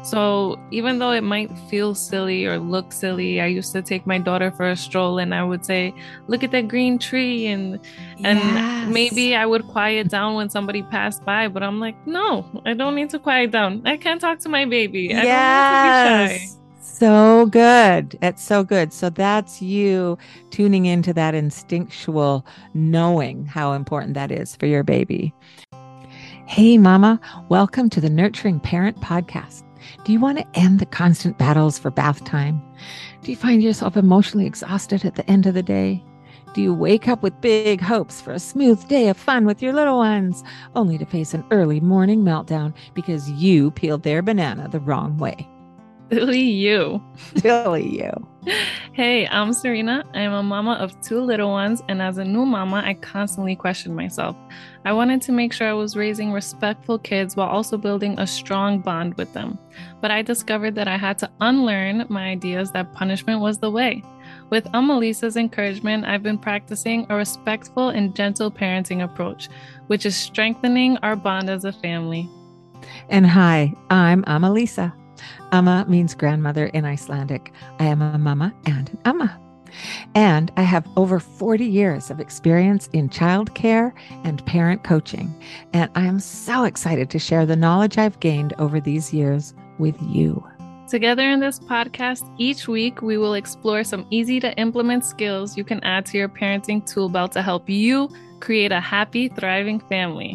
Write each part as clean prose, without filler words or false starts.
So even though it might feel silly or look silly, I used to take my daughter for a stroll and I would say, "Look at that green tree," and Yes. maybe I would quiet down when somebody passed by, but I'm like, "No, I don't need to quiet down. I can't talk to my baby. I don't need to be shy." Yes. So good. It's so good. So that's you tuning into that instinctual knowing how important that is for your baby. Hey, Mama, welcome to the Nurturing Parent Podcast. Do you want to end the constant battles for bath time? Do you find yourself emotionally exhausted at the end of the day? Do you wake up with big hopes for a smooth day of fun with your little ones, only to face an early morning meltdown because you peeled their banana the wrong way? Silly you. Silly you. Hey, I'm Serena. I'm a mama of two little ones, and as a new mama, I constantly question myself. I wanted to make sure I was raising respectful kids while also building a strong bond with them. But I discovered that I had to unlearn my ideas that punishment was the way. With Amalisa's encouragement, I've been practicing a respectful and gentle parenting approach, which is strengthening our bond as a family. And hi, I'm Amalisa. Amma means grandmother in Icelandic. I am a mama and an amma. And I have over 40 years of experience in childcare and parent coaching. And I am so excited to share the knowledge I've gained over these years with you. Together in this podcast, each week we will explore some easy to implement skills you can add to your parenting tool belt to help you create a happy, thriving family.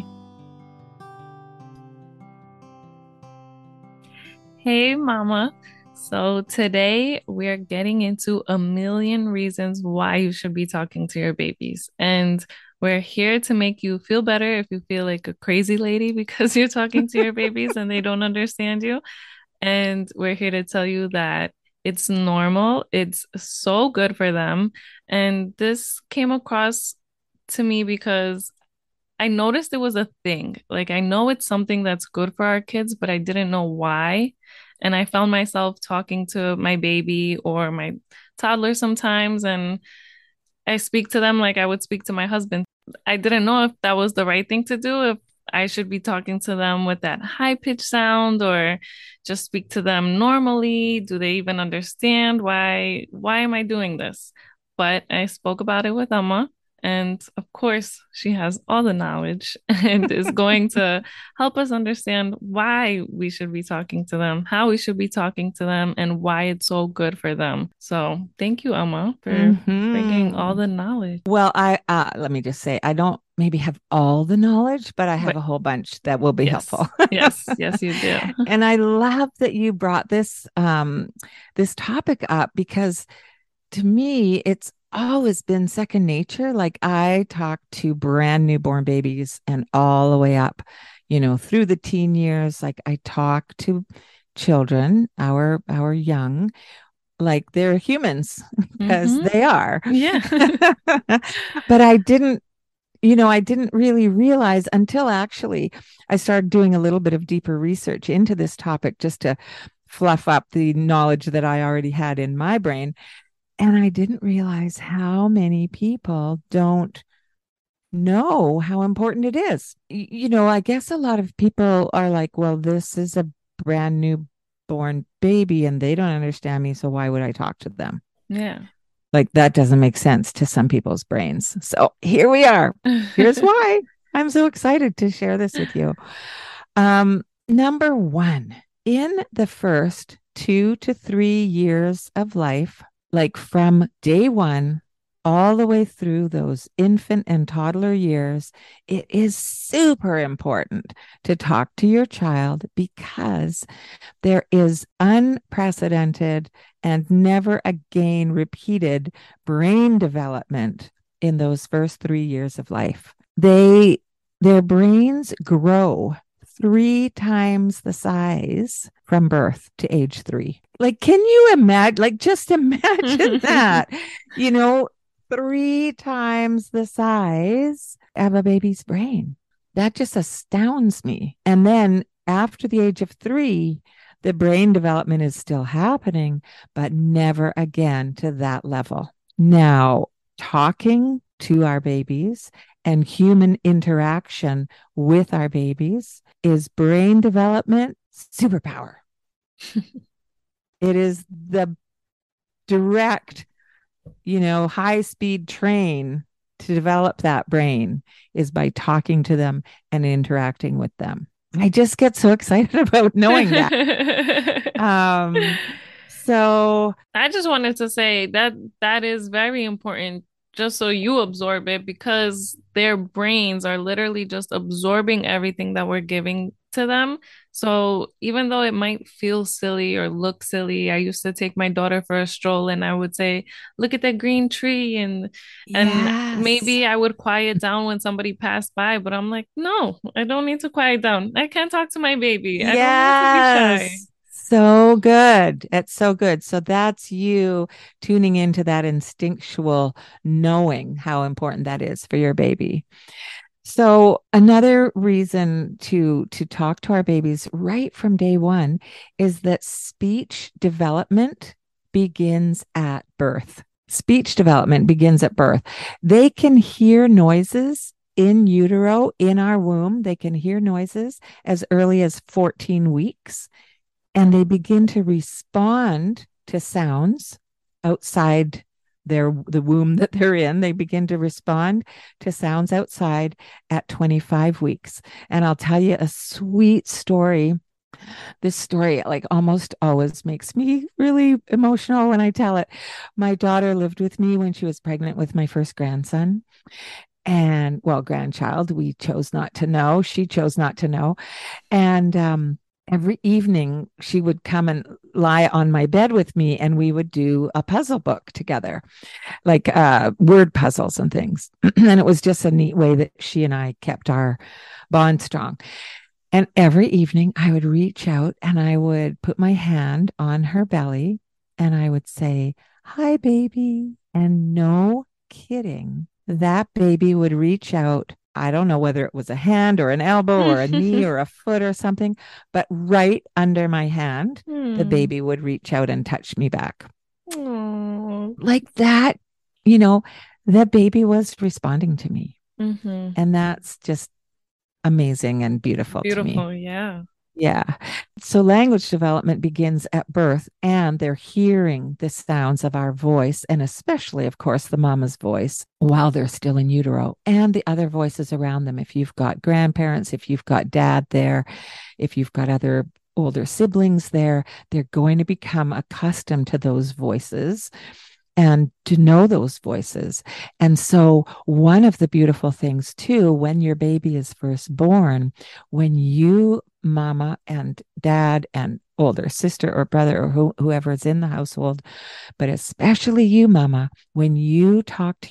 Hey, Mama. So today we're getting into a million reasons why you should be talking to your babies. And we're here to make you feel better if you feel like a crazy lady because you're talking to your babies and they don't understand you. And we're here to tell you that it's normal. It's so good for them. And this came across to me because I noticed it was a thing. Like, I know it's something that's good for our kids, but I didn't know why. And I found myself talking to my baby or my toddler sometimes, and I speak to them like I would speak to my husband. I didn't know if that was the right thing to do, if I should be talking to them with that high pitch sound or just speak to them normally. Do they even understand why am I doing this? But I spoke about it with Emma, and of course, she has all the knowledge and is going to help us understand why we should be talking to them, how we should be talking to them, and why it's so good for them. So, thank you, Emma, for bringing all Mm-hmm. the knowledge. Well, I let me just say, I don't maybe have all the knowledge, but I have But a whole bunch that will be yes, helpful. yes, you do. And I love that you brought this topic up because to me, it's always been second nature. Like I talk to brand newborn babies and all the way up, through the teen years. Like I talk to children, our young, like they're humans because Mm-hmm. they are. Yeah. But I didn't really realize until actually I started doing a little bit of deeper research into this topic just to fluff up the knowledge that I already had in my brain. And I didn't realize how many people don't know how important it is. I guess a lot of people are like, well, this is a brand new born baby and they don't understand me. So why would I talk to them? Yeah. Like that doesn't make sense to some people's brains. So here we are. Here's why I'm so excited to share this with you. Number one, in the first 2 to 3 years of life, like from day one all the way through those infant and toddler years, it is super important to talk to your child because there is unprecedented and never again repeated brain development in those first 3 years of life. Their brains grow 3 times the size from birth to age 3. Like, can you imagine? Like, just imagine that, you know, 3 times the size of a baby's brain. That just astounds me. And then after the age of 3, the brain development is still happening, but never again to that level. Now, talking to our babies and human interaction with our babies is brain development superpower. It is the direct, high speed train to develop that brain is by talking to them and interacting with them. I just get so excited about knowing that. Um, so I just wanted to say that that is very important just so you absorb it because their brains are literally just absorbing everything that we're giving to them. So even though it might feel silly or look silly, I used to take my daughter for a stroll and I would say, "Look at that green tree," and yes, maybe I would quiet down when somebody passed by, but I'm like, "No, I don't need to quiet down. I can't talk to my baby. I don't need to be shy." yes. So good. It's so good. So that's you tuning into that instinctual knowing how important that is for your baby. So another reason to talk to our babies right from day one is that speech development begins at birth. Speech development begins at birth. They can hear noises in utero, in our womb. They can hear noises as early as 14 weeks, and they begin to respond to sounds outside the womb that they're in. They begin to respond to sounds outside at 25 weeks. And I'll tell you a sweet story. This story like almost always makes me really emotional when I tell it. My daughter lived with me when she was pregnant with my first grandson, and well, grandchild. We chose not to know. She chose not to know. And every evening she would come and lie on my bed with me, and we would do a puzzle book together, like word puzzles and things. And it was just a neat way that she and I kept our bond strong. And every evening I would reach out and I would put my hand on her belly and I would say, "Hi, baby." And no kidding, that baby would reach out. I don't know whether it was a hand or an elbow or a knee or a foot or something, but right under my hand, the Hmm. baby would reach out and touch me back. Oh. Like that, you know, the baby was responding to me. Hmm. And that's just amazing and beautiful to me. Beautiful, yeah. Yeah. So language development begins at birth, and they're hearing the sounds of our voice, and especially, of course, the mama's voice while they're still in utero and the other voices around them. If you've got grandparents, if you've got dad there, if you've got other older siblings there, they're going to become accustomed to those voices and to know those voices. And so, one of the beautiful things, too, when your baby is first born, when you, mama and dad, and older sister or brother or whoever is in the household, but especially you, mama, when you talk to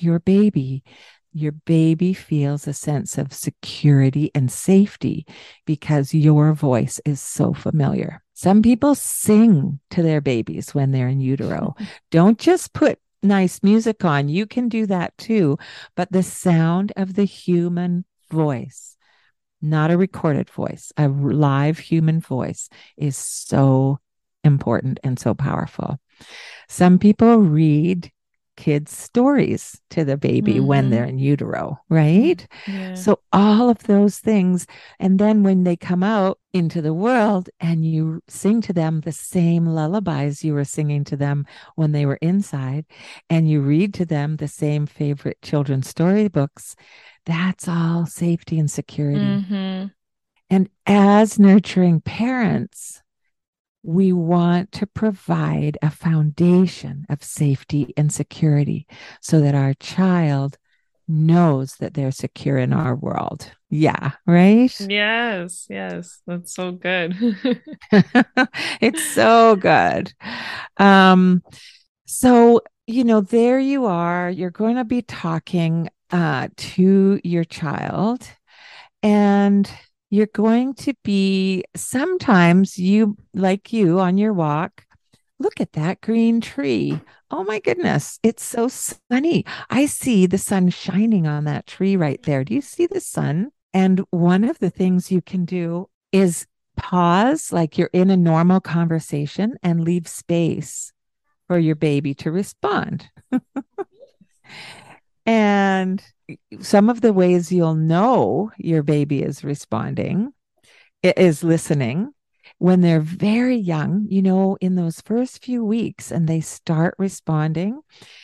your baby feels a sense of security and safety because your voice is so familiar. Some people sing to their babies when they're in utero. Don't just put nice music on. You can do that too. But the sound of the human voice, not a recorded voice, a live human voice, is so important and so powerful. Some people read kids' stories to the baby when they're Hmm. in utero, right? Yeah. So, all of those things. And then when they come out into the world and you sing to them the same lullabies you were singing to them when they were inside, and you read to them the same favorite children's storybooks, that's all safety and security. Hmm. And as nurturing parents, we want to provide a foundation of safety and security so that our child knows that they're secure in our world. Yeah, right? Yes, yes, that's so good. It's so good. Um, so, there you are. You're going to be talking to your child, and you're going to be sometimes you on your walk. Look at that green tree. Oh my goodness, it's so sunny. I see the sun shining on that tree right there. Do you see the sun? And one of the things you can do is pause like you're in a normal conversation and leave space for your baby to respond. And some of the ways you'll know your baby is responding is listening. When they're very young, in those first few weeks and they start responding,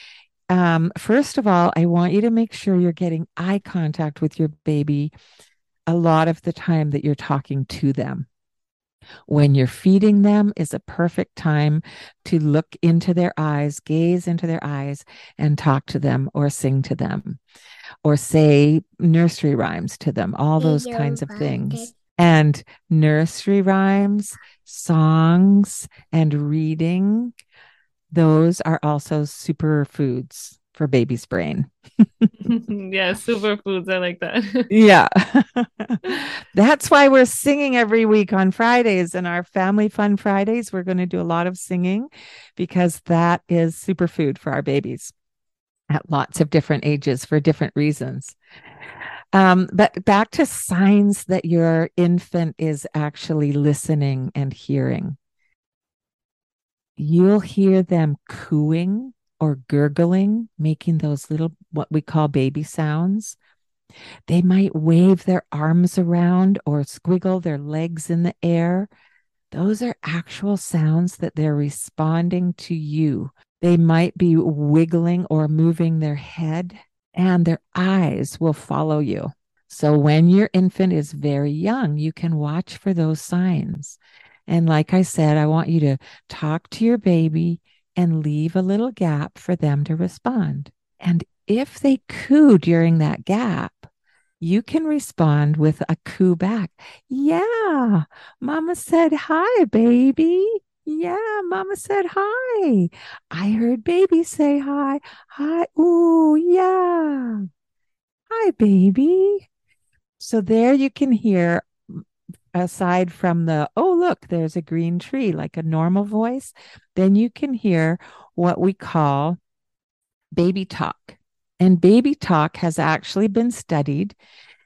first of all, I want you to make sure you're getting eye contact with your baby a lot of the time that you're talking to them. When you're feeding them is a perfect time to look into their eyes, gaze into their eyes, and talk to them or sing to them or say nursery rhymes to them, all those kinds of things. And nursery rhymes, songs, and reading, those are also superfoods for baby's brain. Yeah, superfoods. I like that. Yeah. That's why we're singing every week on Fridays and our Family Fun Fridays. We're going to do a lot of singing because that is superfood for our babies at lots of different ages for different reasons. But back to signs that your infant is actually listening and hearing. You'll hear them cooing or gurgling, making those little, what we call baby sounds. They might wave their arms around or squiggle their legs in the air. Those are actual sounds that they're responding to you. They might be wiggling or moving their head, and their eyes will follow you. So when your infant is very young, you can watch for those signs. And like I said, I want you to talk to your baby and leave a little gap for them to respond. And if they coo during that gap, you can respond with a coo back. Yeah, mama said hi, baby. Yeah, mama said hi. I heard baby say hi. Hi. Ooh, yeah. Hi, baby. So there you can hear, aside from the, oh, look, there's a green tree, like a normal voice, then you can hear what we call baby talk. And baby talk has actually been studied,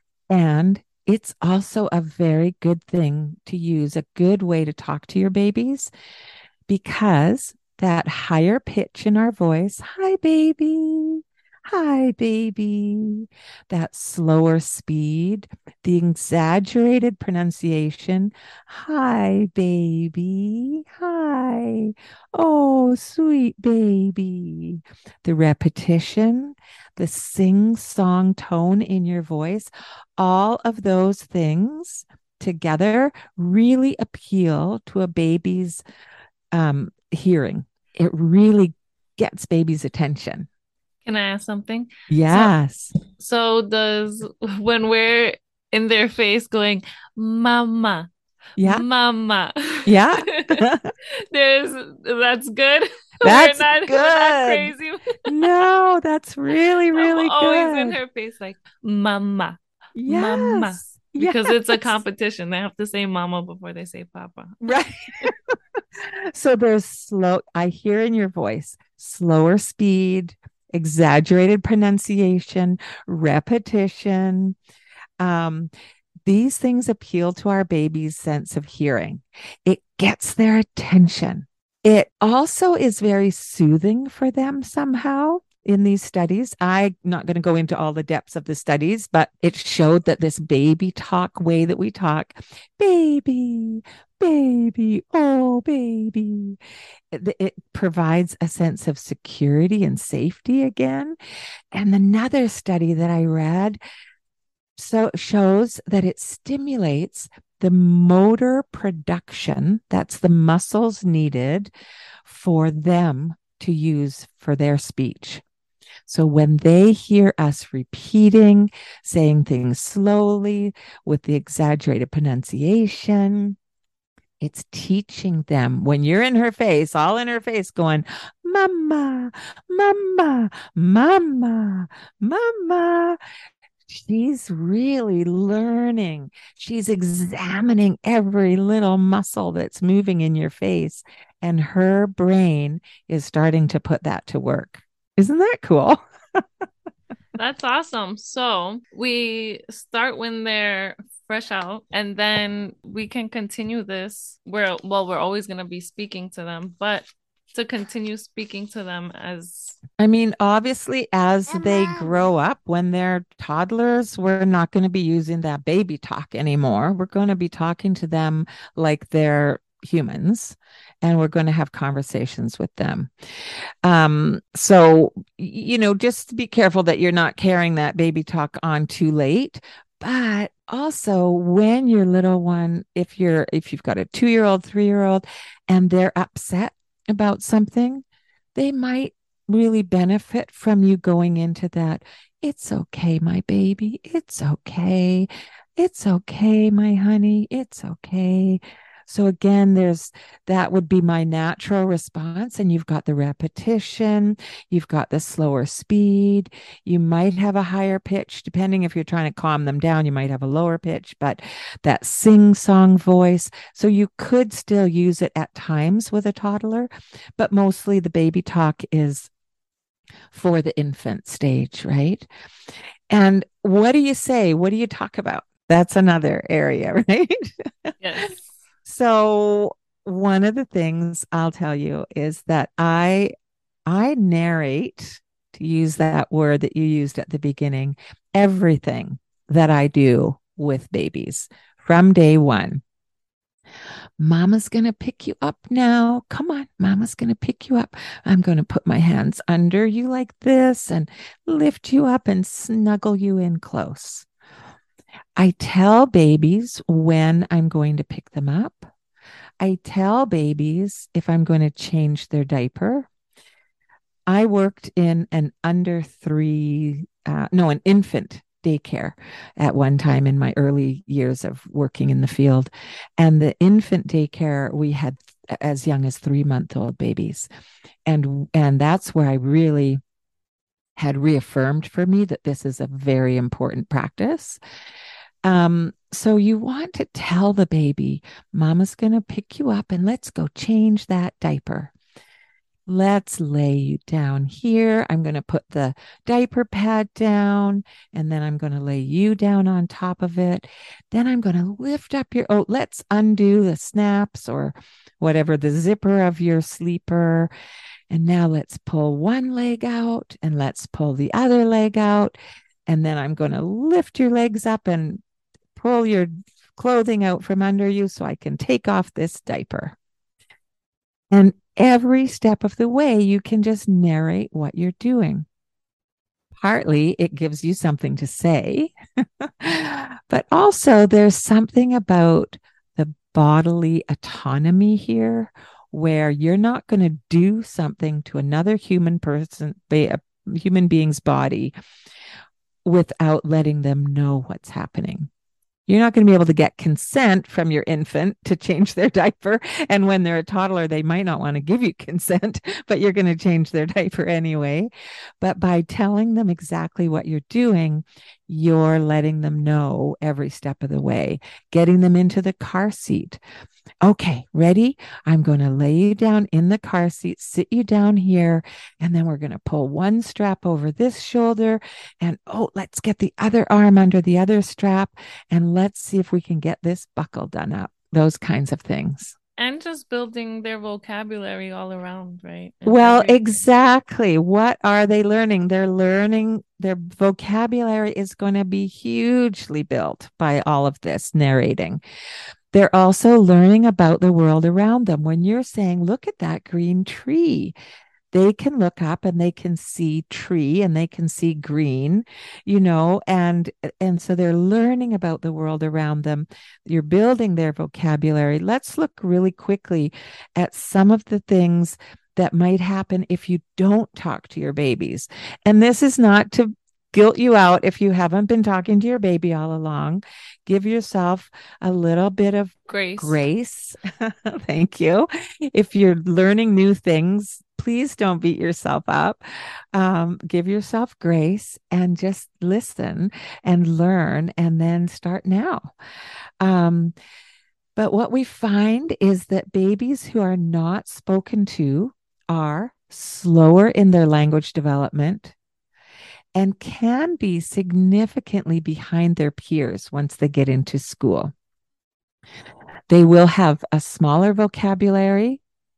and it's also a very good thing to use, a good way to talk to your babies, because that higher pitch in our voice, hi, baby. Hi, baby. That slower speed, the exaggerated pronunciation. Hi, baby. Hi. Oh, sweet baby. The repetition, the sing song tone in your voice, all of those things together really appeal to a baby's hearing. It really gets baby's attention. Can I ask something? So, Yes. so does when we're in their face going, Mama, Yeah. Mama, Yeah. there's that's good. We're That's not good. crazy. No, that's really, I'm really always in good. her face like, Mama, Mama, Yes. because it's a Yes. competition. They have to say Mama before they say Papa. Right. So there's slow, I hear in your voice, slower speed, exaggerated pronunciation, repetition. Um, these things appeal to our baby's sense of hearing. It gets their attention. It also is very soothing for them somehow. In these studies, I'm not going to go into all the depths of the studies, but it showed that this baby talk way that we talk, baby, baby, oh, baby, it provides a sense of security and safety again. And another study that I read shows that it stimulates the motor production, that's the muscles needed for them to use for their speech. So when they hear us repeating, saying things slowly with the exaggerated pronunciation, it's teaching them, when you're in her face, all in her face, going, Mama, Mama, Mama, Mama. She's really learning. She's examining every little muscle that's moving in your face, and her brain is starting to put that to work. Isn't that cool? That's awesome. So we start when they're fresh out, and then we can continue this. We're always going to be speaking to them, but to continue speaking to them as I mean, obviously, as they grow up, when they're toddlers, we're not going to be using that baby talk anymore. We're going to be talking to them like they're humans, and we're going to have conversations with them. So, just be careful that you're not carrying that baby talk on too late. But also, when your little one, if you've got a 2-year old, 3-year old, and they're upset about something, they might really benefit from you going into that. It's okay, my baby. It's okay. It's okay, my honey. It's okay. So again, that would be my natural response. And you've got the repetition, you've got the slower speed. You might have a higher pitch, depending if you're trying to calm them down, you might have a lower pitch, but that sing song voice. So you could still use it at times with a toddler, but mostly the baby talk is for the infant stage, right? And what do you say? What do you talk about? That's another area, right? yes. So one of the things I'll tell you is that I narrate, to use that word that you used at the beginning, everything that I do with babies from day one. Mama's going to pick you up now. Come on, Mama's going to pick you up. I'm going to put my hands under you like this and lift you up and snuggle you in close. I tell babies when I'm going to pick them up. I tell babies if I'm going to change their diaper. I worked in an an infant daycare at one time in my early years of working in the field. And the infant daycare, we had as young as 3-month-old babies. And that's where I really had reaffirmed for me that this is a very important practice. So you want to tell the baby, Mama's going to pick you up and let's go change that diaper. Let's lay you down here. I'm going to put the diaper pad down and then I'm going to lay you down on top of it. Then I'm going to lift up let's undo the snaps or whatever, the zipper of your sleeper. And now let's pull one leg out and let's pull the other leg out. And then I'm going to lift your legs up and pull your clothing out from under you so I can take off this diaper. And every step of the way, you can just narrate what you're doing. Partly it gives you something to say, but also there's something about the bodily autonomy here where you're not going to do something to another human being's body without letting them know what's happening. You're not going to be able to get consent from your infant to change their diaper. And when they're a toddler, they might not want to give you consent, but you're going to change their diaper anyway. But by telling them exactly what you're doing, you're letting them know every step of the way, getting them into the car seat. Okay, ready? I'm going to lay you down in the car seat, sit you down here, and then we're going to pull one strap over this shoulder. And let's get the other arm under the other strap. And let's see if we can get this buckle done up. Those kinds of things. And just building their vocabulary all around, right? Well, exactly. What are they learning? They're learning their vocabulary is going to be hugely built by all of this narrating. They're also learning about the world around them. When you're saying, look at that green tree, they can look up and they can see tree and they can see green, and so they're learning about the world around them. You're building their vocabulary. Let's look really quickly at some of the things that might happen if you don't talk to your babies. And this is not to guilt you out if you haven't been talking to your baby all along. Give yourself a little bit of grace. Thank you. If you're learning new things, please don't beat yourself up. Give yourself grace and just listen and learn and then start now. But what we find is that babies who are not spoken to are slower in their language development and can be significantly behind their peers once they get into school. They will have a smaller vocabulary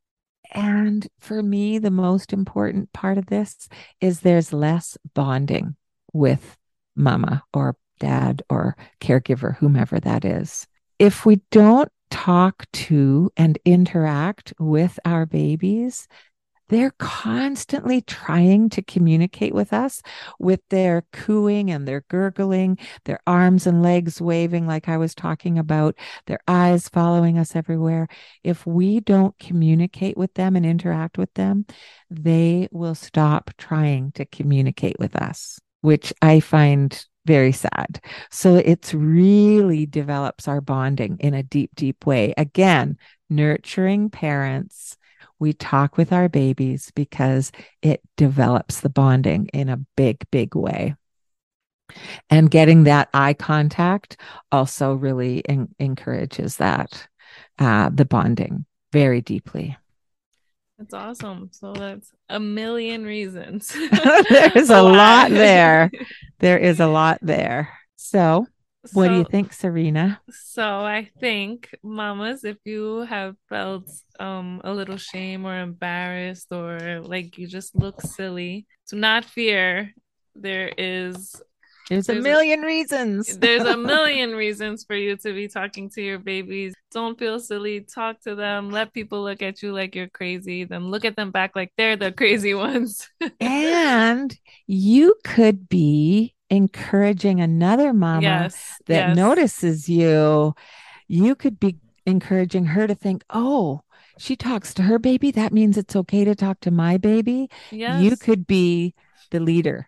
And for me, the most important part of this is there's less bonding with mama or dad or caregiver, whomever that is. If we don't talk to and interact with our babies, they're constantly trying to communicate with us with their cooing and their gurgling, their arms and legs waving, like I was talking about, their eyes following us everywhere. If we don't communicate with them and interact with them, they will stop trying to communicate with us, which I find very sad. So it's really develops our bonding in a deep, deep way. Again, nurturing parents, we talk with our babies because it develops the bonding in a big, big way. And getting that eye contact also really encourages that, the bonding very deeply. That's awesome. So that's a million reasons There's a lot there. why. There is a lot there. So, what do you So think, Serena? So I think, mamas, if you have felt a little shame or embarrassed or like you just look silly, do not fear. There is There's a there's a, million reasons. there's a million reasons for you to be talking to your babies. Don't feel silly. Talk to them. Let people look at you like you're crazy. Then look at them back like they're the crazy ones. And you could be encouraging another mama Yes, that yes, notices you. You could be encouraging her to think, oh, she talks to her baby. That means it's okay to talk to my baby. You yes. could be the leader.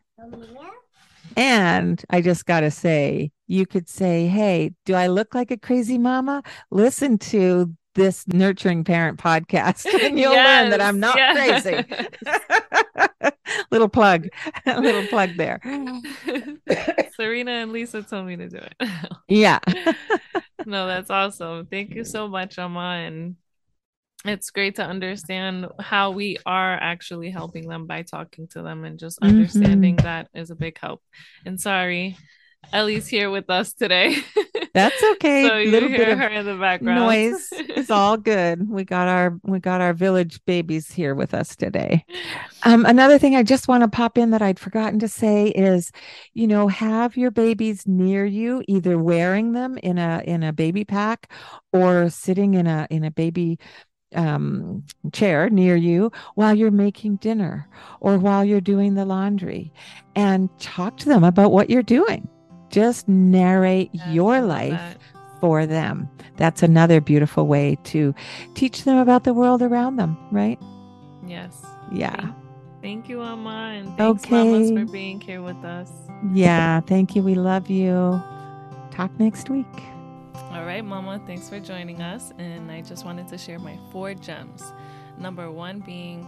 And I just got to say, you could say, hey, do I look like a crazy mama? Listen to this Nurturing Parent podcast, and you'll learn that Yes, I'm not crazy. yes. Little plug, little plug there. Serena and Lisa told me to do it. Yeah. No, that's awesome. Thank you so much, Amma. And it's great to understand how we are actually helping them by talking to them and just Mm-hmm. understanding that is a big help. And sorry, Ellie's here with us today. That's okay. So you Little bit hear her of in the background. noise is all good. We got our village babies here with us today. Another thing I just want to pop in that I'd forgotten to say is, have your babies near you, either wearing them in a baby pack or sitting in a baby um, chair near you while you're making dinner or while you're doing the laundry, and talk to them about what you're doing. Just narrate Yes, I your love life that. for them. That's another beautiful way to teach them about the world around them, right? Yes. Yeah. Thank you, Amma, and thanks, mamas, for Okay. being here with us. Yeah. Thank you. We love you. Talk next week. All right, Mama, thanks for joining us. And I just wanted to share my 4 gems. Number one being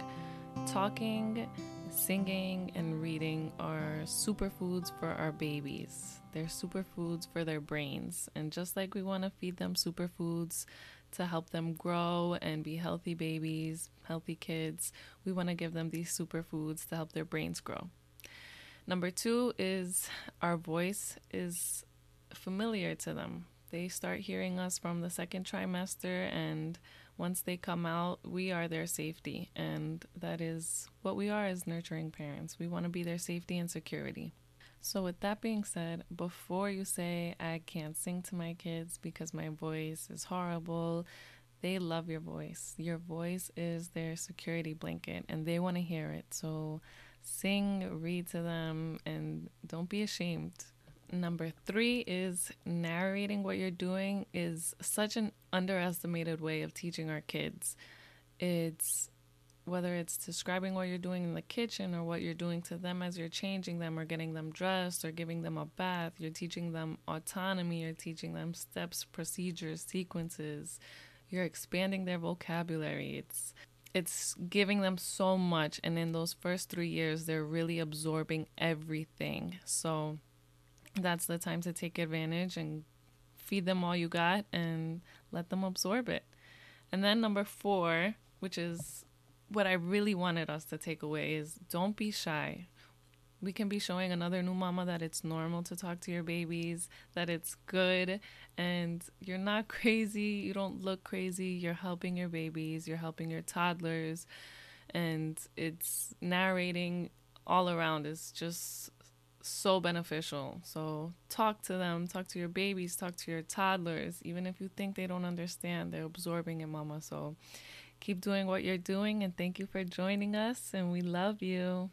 talking, singing, and reading are superfoods for our babies. They're superfoods for their brains. And just like we want to feed them superfoods to help them grow and be healthy babies, healthy kids, we want to give them these superfoods to help their brains grow. Number two is our voice is familiar to them. They start hearing us from the second trimester, and once they come out, we are their safety. And that is what we are as nurturing parents. We want to be their safety and security. So, with that being said, before you say, I can't sing to my kids because my voice is horrible, they love your voice. Your voice is their security blanket, and they want to hear it. So, sing, read to them, and don't be ashamed. Number three is narrating what you're doing is such an underestimated way of teaching our kids. It's whether it's describing what you're doing in the kitchen or what you're doing to them as you're changing them or getting them dressed or giving them a bath, you're teaching them autonomy, you're teaching them steps, procedures, sequences, you're expanding their vocabulary. It's giving them so much, and in those first 3 years they're really absorbing everything. So that's the time to take advantage and feed them all you got and let them absorb it. And then number four, which is what I really wanted us to take away, is don't be shy. we can be showing another new mama that it's normal to talk to your babies, that it's good, and you're not crazy. You don't look crazy. You're helping your babies, you're helping your toddlers, and it's narrating all around. It's just so beneficial. So talk to them, talk to your babies, talk to your toddlers. Even if you think they don't understand, they're absorbing it, mama. So keep doing what you're doing, and thank you for joining us, and we love you.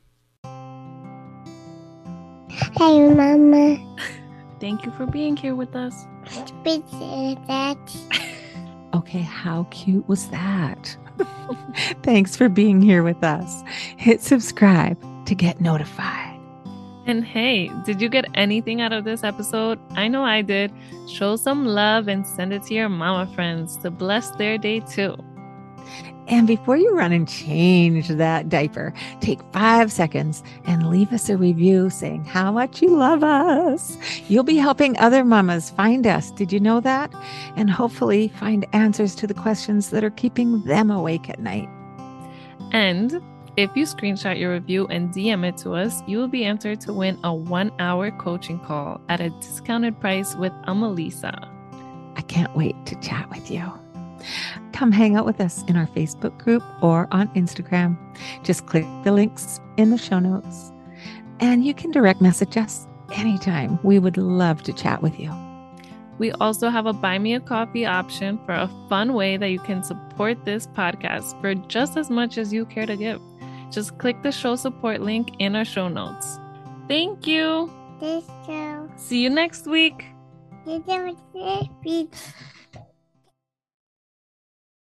Hey, Mama. Thank you for being here with us. That. Okay, how cute was that? Thanks for being here with us. Hit subscribe to get notified. And hey, did you get anything out of this episode? I know I did. Show some love and send it to your mama friends to bless their day too. And before you run and change that diaper, take 5 seconds and leave us a review saying how much you love us. You'll be helping other mamas find us. Did you know that? And hopefully find answers to the questions that are keeping them awake at night. And if you screenshot your review and DM it to us, you will be entered to win a 1-hour coaching call at a discounted price with Amelisa. I can't wait to chat with you. Come hang out with us in our Facebook group or on Instagram. Just click the links in the show notes. And you can direct message us anytime. We would love to chat with you. We also have a buy me a coffee option for a fun way that you can support this podcast for just as much as you care to give. Just click the show support link in our show notes. Thank you. This show. See you next week. You do it.